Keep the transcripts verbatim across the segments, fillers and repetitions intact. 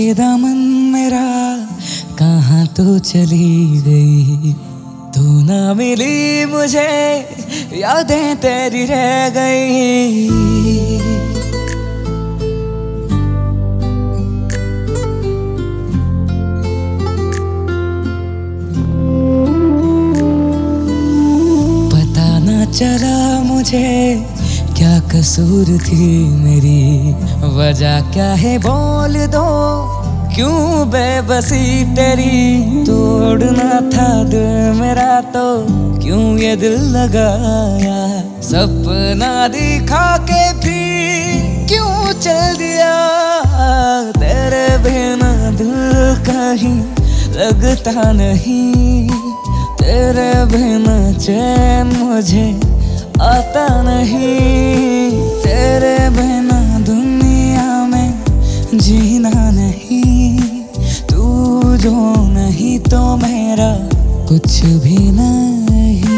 दामन मेरा कहाँ तो चली गई, तू ना मिली मुझे, यादें तेरी रह गई। पता ना चला मुझे क्या कसूर थी मेरी, वजह क्या है बोल दो, क्यों बेबसी तेरी। तोड़ना था दिल मेरा तो क्यों ये दिल लगाया, सपना दिखा के भी क्यों चल दिया। तेरे बिना दिल कहीं लगता नहीं, तेरे बिना चैन मुझे आता नहीं, तेरे बिना दुनिया में जीना नहीं। तू जो नहीं तो मेरा कुछ भी नहीं।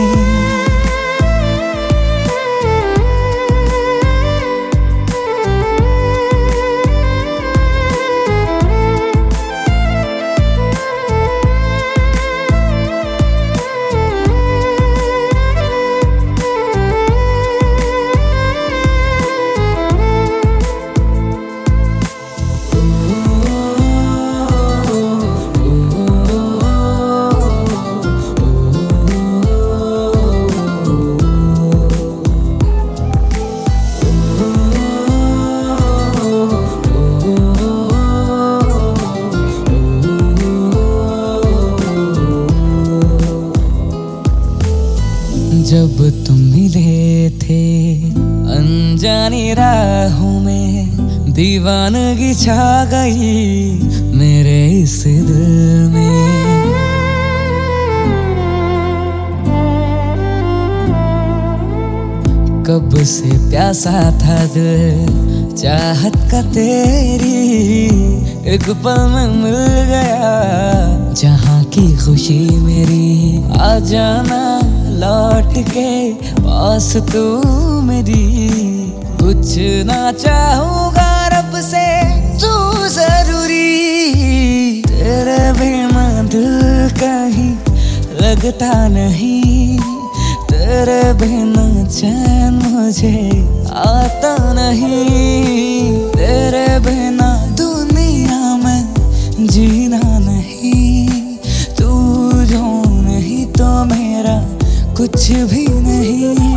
जब तुम मिले थे अनजानी राहों में, दीवानगी छा गई मेरे इस दिल में। कब से प्यासा था दिल चाहत का तेरी, एक पल में मिल गया जहाँ की खुशी मेरी। आ जाना लौट के पास तू मेरी, कुछ ना चाहूँगा रब से तू जरूरी। तेरे बिना दिल कहीं लगता नहीं, तेरे बिना चैन मुझे आता नहीं, तेरे बिना दुनिया में जीना नहीं। तू जो नहीं तो मेरा कुछ भी नहीं।